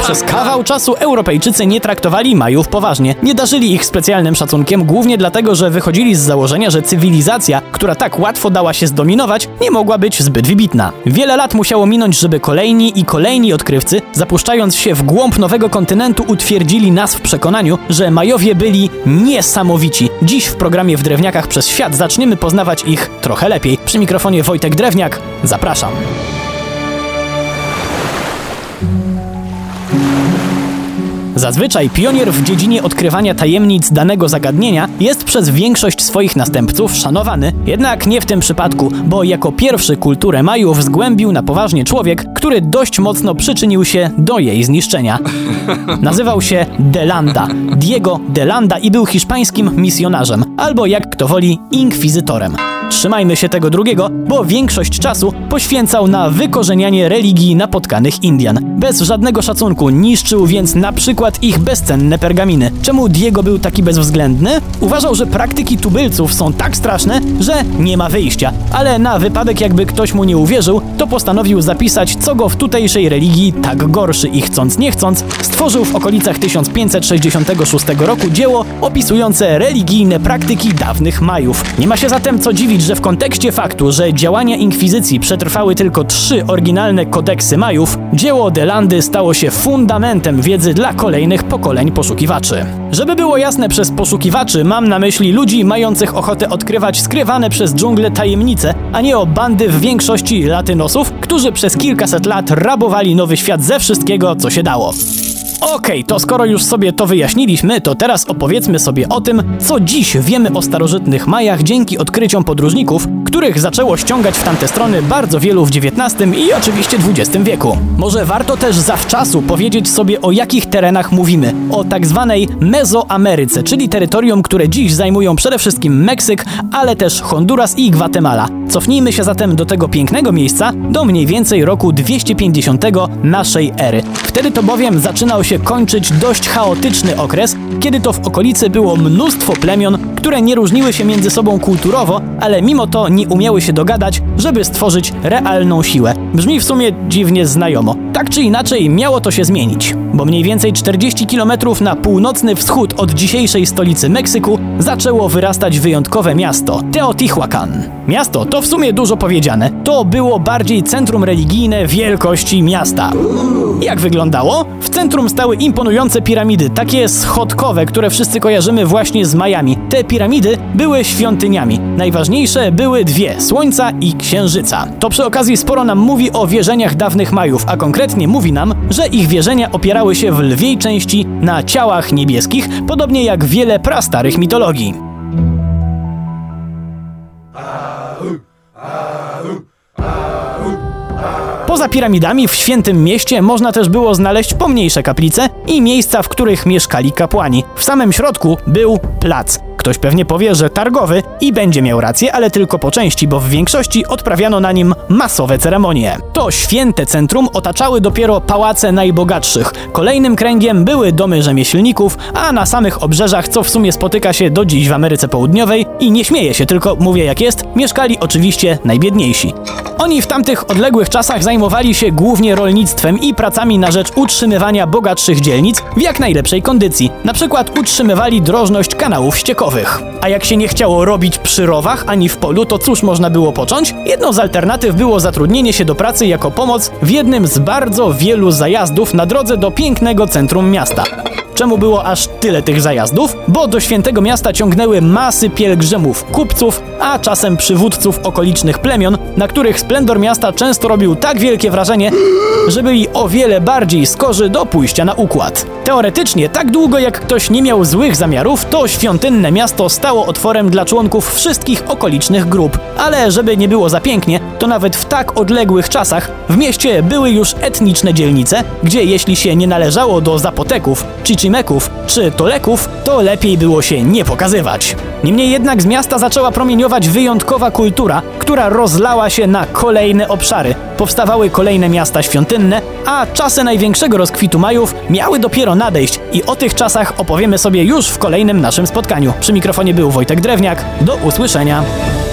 Przez kawał czasu Europejczycy nie traktowali Majów poważnie. Nie darzyli ich specjalnym szacunkiem, głównie dlatego, że wychodzili z założenia, że cywilizacja, która tak łatwo dała się zdominować, nie mogła być zbyt wybitna. Wiele lat musiało minąć, żeby kolejni odkrywcy, zapuszczając się w głąb nowego kontynentu, utwierdzili nas w przekonaniu, że Majowie byli niesamowici. Dziś w programie W Drewniakach przez świat zaczniemy poznawać ich trochę lepiej. Przy mikrofonie Wojtek Drewniak, zapraszam. Zazwyczaj pionier w dziedzinie odkrywania tajemnic danego zagadnienia jest przez większość swoich następców szanowany, jednak nie w tym przypadku, bo jako pierwszy kulturę Majów zgłębił na poważnie człowiek, który dość mocno przyczynił się do jej zniszczenia. Nazywał się De Landa, Diego de Landa i był hiszpańskim misjonarzem, albo jak kto woli, inkwizytorem. Trzymajmy się tego drugiego, bo większość czasu poświęcał na wykorzenianie religii napotkanych Indian. Bez żadnego szacunku niszczył więc na przykład ich bezcenne pergaminy. Czemu Diego był taki bezwzględny? Uważał, że praktyki tubylców są tak straszne, że nie ma wyjścia. Ale na wypadek jakby ktoś mu nie uwierzył, to postanowił zapisać, co go w tutejszej religii tak gorszy i chcąc nie chcąc, stworzył w okolicach 1566 roku dzieło opisujące religijne praktyki dawnych Majów. Nie ma się zatem co dziwić, że w kontekście faktu, że działania inkwizycji przetrwały tylko 3 oryginalne kodeksy Majów, dzieło de Landy stało się fundamentem wiedzy dla kolejnych pokoleń poszukiwaczy. Żeby było jasne, przez poszukiwaczy mam na myśli ludzi mających ochotę odkrywać skrywane przez dżunglę tajemnice, a nie o bandy w większości latynosów, którzy przez kilkaset lat rabowali nowy świat ze wszystkiego, co się dało. Okej, to skoro już sobie to wyjaśniliśmy, to teraz opowiedzmy sobie o tym, co dziś wiemy o starożytnych Majach dzięki odkryciom podróżników, których zaczęło ściągać w tamte strony bardzo wielu w XIX i oczywiście XX wieku. Może warto też zawczasu powiedzieć sobie, o jakich terenach mówimy. O tak zwanej Mezoameryce, czyli terytorium, które dziś zajmują przede wszystkim Meksyk, ale też Honduras i Gwatemala. Cofnijmy się zatem do tego pięknego miejsca, do mniej więcej roku 250 naszej ery. Wtedy to bowiem zaczynał się kończyć dość chaotyczny okres, kiedy to w okolicy było mnóstwo plemion, które nie różniły się między sobą kulturowo, ale mimo to nie umiały się dogadać, żeby stworzyć realną siłę. Brzmi w sumie dziwnie znajomo. Tak czy inaczej miało to się zmienić, bo mniej więcej 40 km na północny wschód od dzisiejszej stolicy Meksyku zaczęło wyrastać wyjątkowe miasto – Teotihuacan. Miasto to w sumie dużo powiedziane. To było bardziej centrum religijne wielkości miasta. Jak wyglądało? W centrum stały imponujące piramidy, takie schodkowe, które wszyscy kojarzymy właśnie z Majami. Te piramidy były świątyniami. Najważniejsze były 2 – Słońca i Księżyca. To przy okazji sporo nam mówi o wierzeniach dawnych Majów, a konkretnie mówi nam, że ich wierzenia opierały się w lwiej części na ciałach niebieskich, podobnie jak wiele prastarych mitologii. Poza piramidami w Świętym Mieście można też było znaleźć pomniejsze kaplice i miejsca, w których mieszkali kapłani. W samym środku był plac. Ktoś pewnie powie, że targowy i będzie miał rację, ale tylko po części, bo w większości odprawiano na nim masowe ceremonie. To święte centrum otaczały dopiero pałace najbogatszych. Kolejnym kręgiem były domy rzemieślników, a na samych obrzeżach, co w sumie spotyka się do dziś w Ameryce Południowej i nie śmieję się, tylko mówię jak jest, mieszkali oczywiście najbiedniejsi. Oni w tamtych odległych czasach zajmowali się głównie rolnictwem i pracami na rzecz utrzymywania bogatszych dzielnic w jak najlepszej kondycji. Na przykład utrzymywali drożność kanałów ściekowych. A jak się nie chciało robić przy rowach ani w polu, to cóż można było począć? Jedną z alternatyw było zatrudnienie się do pracy jako pomoc w jednym z bardzo wielu zajazdów na drodze do pięknego centrum miasta. Czemu było aż tyle tych zajazdów? Bo do Świętego Miasta ciągnęły masy pielgrzymów, kupców, a czasem przywódców okolicznych plemion, na których splendor miasta często robił tak wielkie wrażenie, że byli o wiele bardziej skorzy do pójścia na układ. Teoretycznie, tak długo jak ktoś nie miał złych zamiarów, to świątynne miasto stało otworem dla członków wszystkich okolicznych grup. Ale żeby nie było za pięknie, to nawet w tak odległych czasach w mieście były już etniczne dzielnice, gdzie jeśli się nie należało do zapoteków, chichimeków czy toleków, to lepiej było się nie pokazywać. Niemniej jednak z miasta zaczęła promieniować wyjątkowa kultura, która rozlała się na kolejne obszary. Powstawały kolejne miasta świątynne, a czasy największego rozkwitu Majów miały dopiero nadejść i o tych czasach opowiemy sobie już w kolejnym naszym spotkaniu. Przy mikrofonie był Wojtek Drewniak. Do usłyszenia.